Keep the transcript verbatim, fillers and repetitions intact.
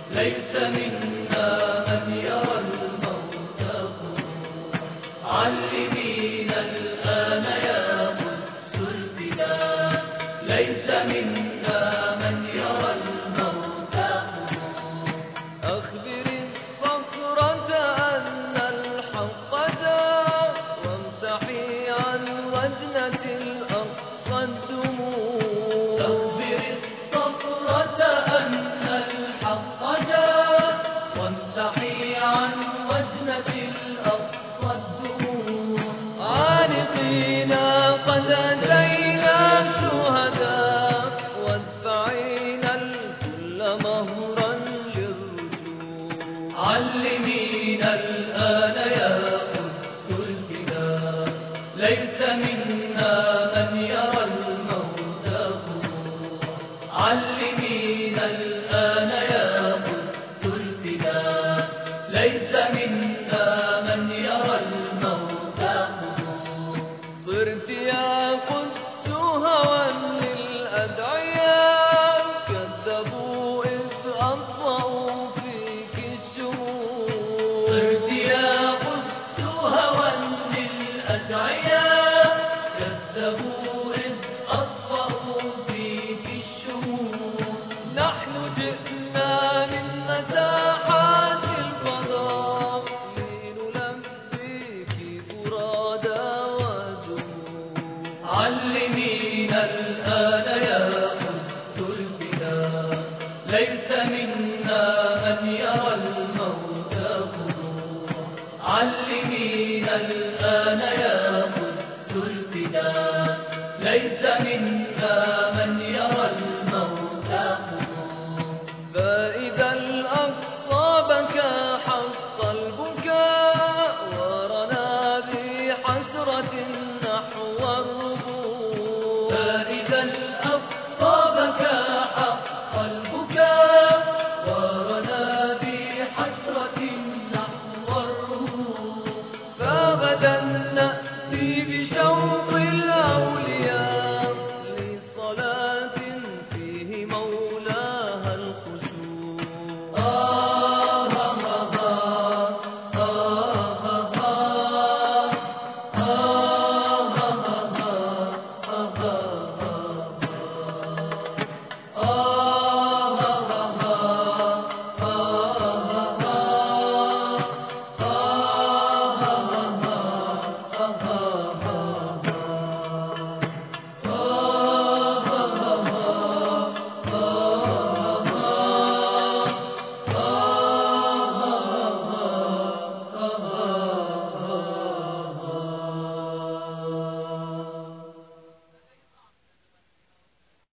ليس منا من يرى الموت علمينا الآن يا قدس الفداء ليس منا من يرى الموت أخبر الصخرة أن الحق جاء وامسحي عن وجنة الأقصى الدموع. أخبر الصخرة أن الحق جاء وامسحي عن وجنة الأقصى الدموع. عانقينا قد أتينا شهداء وادفعينا الكل مهرا للرجوع. علمينا الآن يا قدس الفداء ليس منا من يرى الموت علمينا الآن يا قدس الفداء ليس منا من يرى الموت صرت يا قدس هوى للأدعياء كذبوا إذ أطفأوا فيك الشموع. صرت يا قدس هوى للأدعياء كذبوا إذ أطفأوا فيك الشموع. نحن جئنا من مساحات الفضاء لنلبيك فرادا وجموع. علمينا الآن يا قدس الفداء ليس منا من يرى الموت علمينا الآن يا قدس الفداء ليس منا من يرى الموت فإذا الأقصى بكى